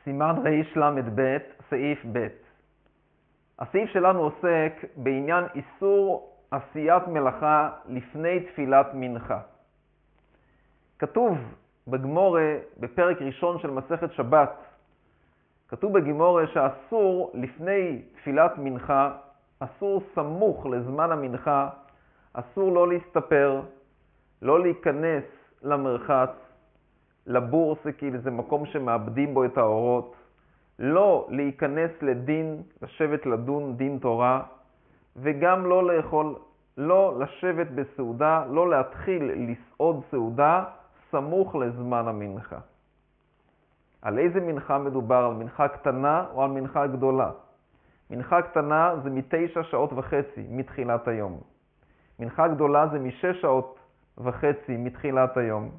סימן רל"ב, סעיף ב'. הסעיף שלנו עוסק בעניין איסור עשיית מלאכה לפני תפילת מנחה. כתוב בגמורה, בפרק ראשון של מסכת שבת, כתוב בגמורה שאסור לפני תפילת מנחה, אסור סמוך לזמן המנחה, אסור לא להסתפר, לא להיכנס למרחץ, לבורסה, כי זה מקום שמאבדים בו את האורות, לא להיכנס לדין, לשבת לדון דין תורה, וגם לא לאכול, לא לשבת בסעודה, לא להתחיל לסעוד סעודה סמוך לזמן המנחה. על איזה מנחה מדובר? על מנחה קטנה או על מנחה גדולה? מנחה קטנה זה 9.5 שעות מתחילת היום. מנחה גדולה זה 6.5 שעות מתחילת היום.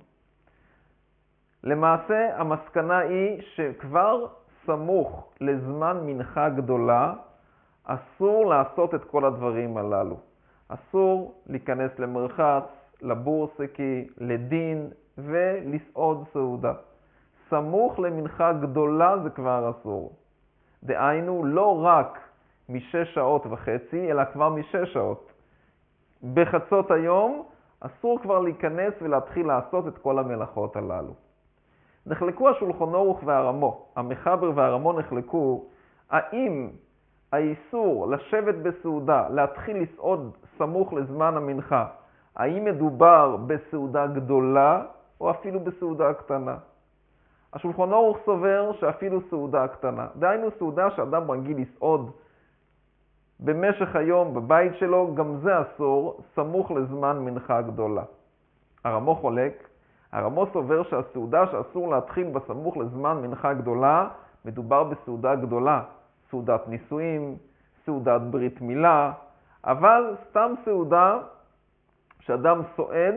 למעשה המסקנה היא שכבר סמוך לזמן מנחה גדולה אסור לעשות את כל הדברים הללו. אסור להיכנס למרחץ, לבורסקי, לדין ולסעוד סעודה. סמוך למנחה גדולה זה כבר אסור. דהיינו לא רק 6.5 שעות, אלא כבר 6 שעות. בחצות היום אסור כבר להיכנס ולהתחיל לעשות את כל המלאכות הללו. נחלקו השולחן ערוך והרמו, המחבר והרמו נחלקו, האם האיסור לשבת בסעודה, להתחיל לסעוד סמוך לזמן המנחה, האם מדובר בסעודה גדולה או אפילו בסעודה קטנה? השולחן ערוך סובר שאפילו סעודה קטנה, דהיינו סעודה שאדם רגיל לסעוד במשך היום בבית שלו, גם זה אסור סמוך לזמן מנחה גדולה. הרמו חולק, הרמו סובר שהסעודה שאסור להתחיל בסמוך לזמן מנחה גדולה, מדובר בסעודה גדולה, סעודת נישואים, סעודת ברית מילה, אבל סתם סעודה שאדם סועד,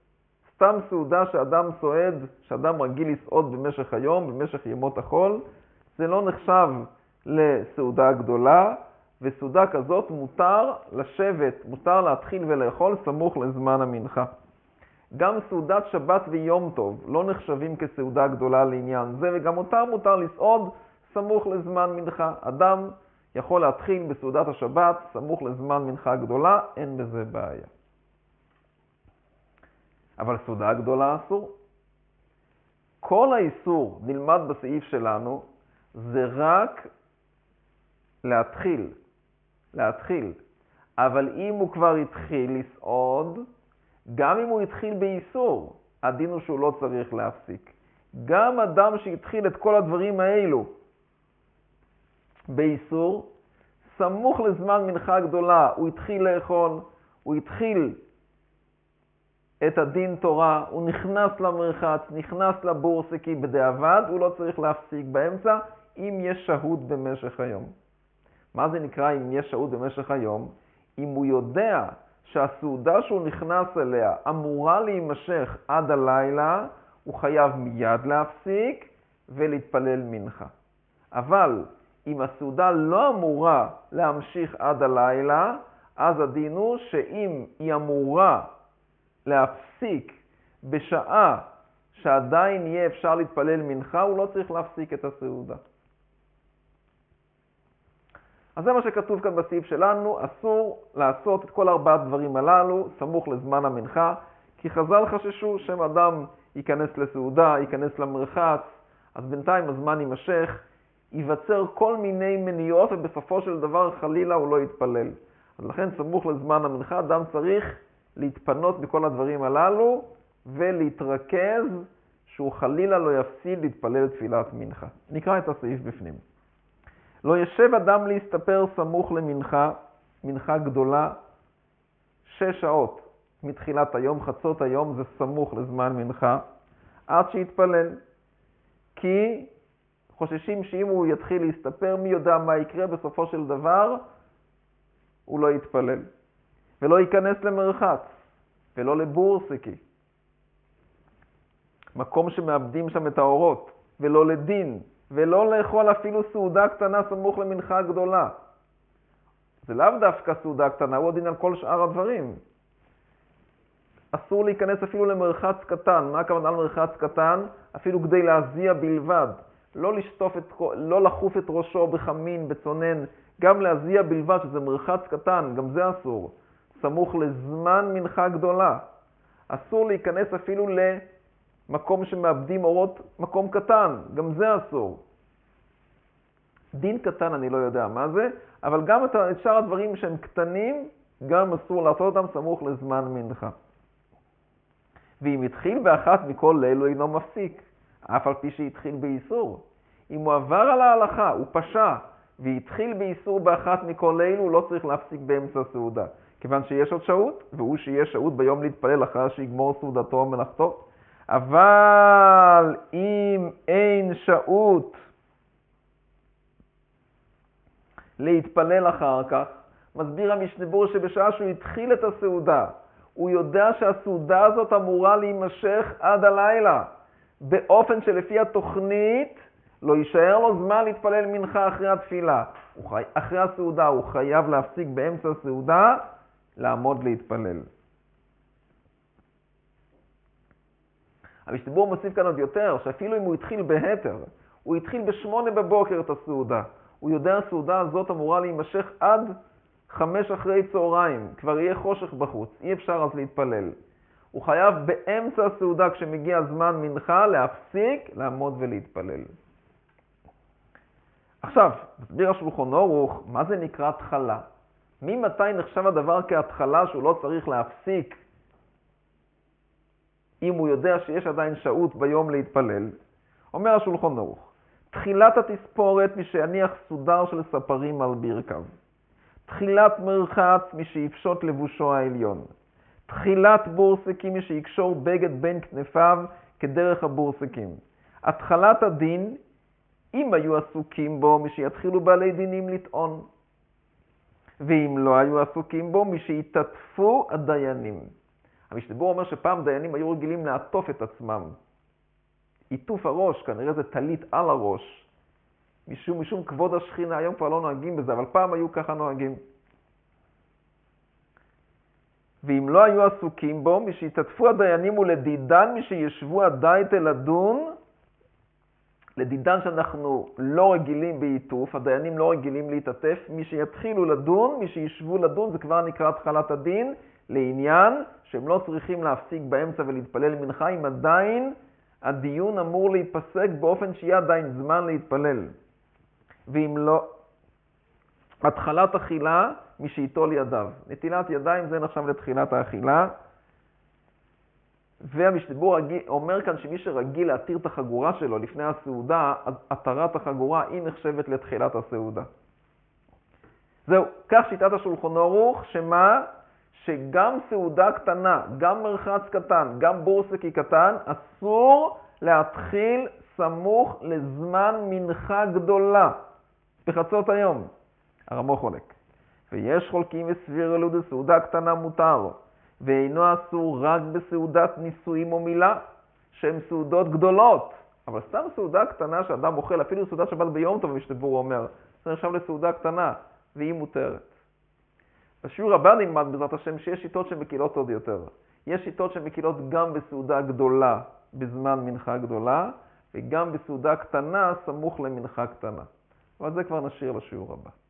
שאדם רגיל לסעוד במשך היום, במשך ימות החול, זה לא נחשב לסעודה גדולה, וסעודה כזאת מותר לשבת, מותר להתחיל ולאכול סמוך לזמן המנחה. גם סעודת שבת ויום טוב לא נחשבים כסעודה גדולה לעניין זה, וגם מותר לסעוד סמוך לזמן מנחה. אדם יכול להתחיל בסעודת השבת סמוך לזמן מנחה גדולה, אין בזה בעיה. אבל סעודה גדולה אסור. כל האיסור נלמד בסעיף שלנו, זה רק להתחיל. אבל אם הוא כבר התחיל לסעוד, גם אם הוא התחיל באיסור, הדין הוא שהוא לא צריך להפסיק. גם אדם שהתחיל את כל הדברים האלו באיסור, סמוך לזמן מנחה גדולה, הוא התחיל לאכול, הוא התחיל את הדין תורה, הוא נכנס למרחץ, נכנס לבורסה, כי בדיעבד הוא לא צריך להפסיק באמצע, אם יש שהות במשך היום. מה זה נקרא אם יש שהות במשך היום? אם הוא יודע שהסעודה שהוא נכנס אליה אמורה להימשך עד הלילה, הוא חייב מיד להפסיק ולהתפלל מנחה. אבל אם הסעודה לא אמורה להמשיך עד הלילה, אז הדין הוא שאם היא אמורה להפסיק בשעה שעדיין יהיה אפשר להתפלל מנחה, הוא לא צריך להפסיק את הסעודה. אז זה מה שכתוב כאן בסעיף שלנו, אסור לעשות את כל 4 הדברים הללו סמוך לזמן המנחה, כי חז"ל חששו שם אדם ייכנס לסעודה, ייכנס למרחץ, אז בינתיים הזמן יימשך, ייווצר כל מיני מניעות, ובסופו של דבר חלילה הוא לא יתפלל. אז לכן סמוך לזמן המנחה, אדם צריך להתפנות מכל הדברים הללו, ולהתרכז שהוא חלילה לא יפסיד להתפלל תפילת מנחה. נקרא את הסעיף בפנים. לא ישב אדם להסתפר סמוך למנחה, מנחה גדולה, 6 שעות מתחילת היום, חצות היום זה סמוך לזמן מנחה, עד שיתפלל. כי חוששים שאם הוא יתחיל להסתפר, מי יודע מה יקרה, בסופו של דבר הוא לא יתפלל. ולא ייכנס למרחץ, ולא לבורסקי, מקום שמאבדים שם את האורות, ולא לדין, ולא לאכול אפילו סעודה קטנה סמוך למנחה גדולה. זה לאו דווקא סעודה קטנה, הוא הדין על כל שאר הדברים. אסור להיכנס אפילו למרחץ קטן. מה הכוונה על מרחץ קטן? אפילו כדי להזיע בלבד. לא לחוף את ראשו בחמין, בצונן, גם להזיע בלבד, שזה מרחץ קטן, גם זה אסור. סמוך לזמן מנחה גדולה. אסור להיכנס אפילו למקום שמאבדים אורות, מקום קטן, גם זה אסור. דין קטן אני לא יודע מה זה, אבל גם את שאר הדברים שהם קטנים, גם אסור לעשות אותם סמוך לזמן מנחה. ואם התחיל באחת מכל ליל, הוא אינו מפסיק, אף על פי שהתחיל באיסור. אם הוא עבר על ההלכה, הוא פשע, והתחיל באיסור באחת מכל ליל, הוא לא צריך להפסיק באמצע הסעודה. כיוון שיש עוד שהות, והוא שיש שהות ביום להתפלל אחר שיגמור סעודתו ומלאכתו. אבל אם אין שהות להתפלל אחר כך, מסביר המשנה ברורה שבשעה שהוא התחיל את הסעודה, הוא יודע שהסעודה הזאת אמורה להימשך עד הלילה, באופן שלפי התוכנית לא יישאר לו זמן להתפלל מנחה אחרי התפילה. אחרי הסעודה הוא חייב להפסיק באמצע הסעודה, לעמוד להתפלל. המשנה ברורה מוסיף כאן עוד יותר, שאפילו אם הוא התחיל בהתר, הוא התחיל ב8 בבוקר את הסעודה, הוא יודע הסעודה הזאת אמורה להימשך עד 5 אחרי צהריים, כבר יהיה חושך בחוץ, אי אפשר אז להתפלל. הוא חייב באמצע הסעודה, כשמגיע זמן מנחה, להפסיק, לעמוד ולהתפלל. עכשיו, מסביר השולחן ערוך, מה זה נקרא התחלה? ממתי נחשב הדבר כהתחלה שהוא לא צריך להפסיק, אם הוא יודע שיש עדיין שהות ביום להתפלל? אומר השולחן ערוך, תחילת התספורת משהניח סודר של ספרים על ברכיו. תחילת מרחץ משייפשוט לבושו העליון. תחילת בורסקים משיקשור בגד בין כנפיו כדרך הבורסקים. התחלת הדין, אם היו עסוקים בו, משיתחילו בעלי דינים לטעון. ואם לא היו עסוקים בו, משיתעטפו הדיינים. המשנה ברורה אומר שפעם דיינים היו רגילים לעטוף את עצמם. עיטוף הראש, כנראה זה טלית על הראש. משום כבוד השכינה, היום כבר לא נוהגים בזה, אבל פעם היו ככה נוהגים. ואם לא היו עסוקים בו, משיתעטפו הדיינים ולדידן משישבו הדייתה לדון, לדידן שאנחנו לא רגילים בעיטוף, הדיינים לא רגילים להתעטף, משיתחילו לדון, משישבו לדון, זה כבר נקרא התחלת הדין, לעניין שהם לא צריכים להפסיק באמצע ולהתפלל מנחה, אם עדיין הדיון אמור להיפסק באופן שיהיה עדיין זמן להתפלל. ואם לא, התחלת אכילה משיטול ידיו. נטילת ידיים זה נחשב לתחילת האכילה. והמשנה ברורה אומר כאן שמי שרגיל להתיר את החגורה שלו לפני הסעודה, התרת החגורה היא נחשבת לתחילת הסעודה. זהו, כך שיטת השולחן ערוך, שמה? שגם סעודה קטנה, גם מרחץ קטן, גם בורסקי קטן, אסור להתחיל סמוך לזמן מנחה גדולה, בחצות היום. הרמ"א חולק. ויש חולקים וסבירו דסעודה קטנה מותר, ואינו אסור רק בסעודת נישואים או מילה, שהן סעודות גדולות. אבל סתם סעודה קטנה שאדם אוכל, אפילו סעודת שבת ביום טוב, המשנה ברורה אומר, זה נחשב לסעודה קטנה, והיא מותרת. בשיעור הבא נלמד בעזרת השם שיש שיטות שמקילות עוד יותר. יש שיטות שמקילות גם בסעודה גדולה, בזמן מנחה גדולה, וגם בסעודה קטנה, סמוך למנחה קטנה. אבל זה כבר נשאיר לשיעור הבא.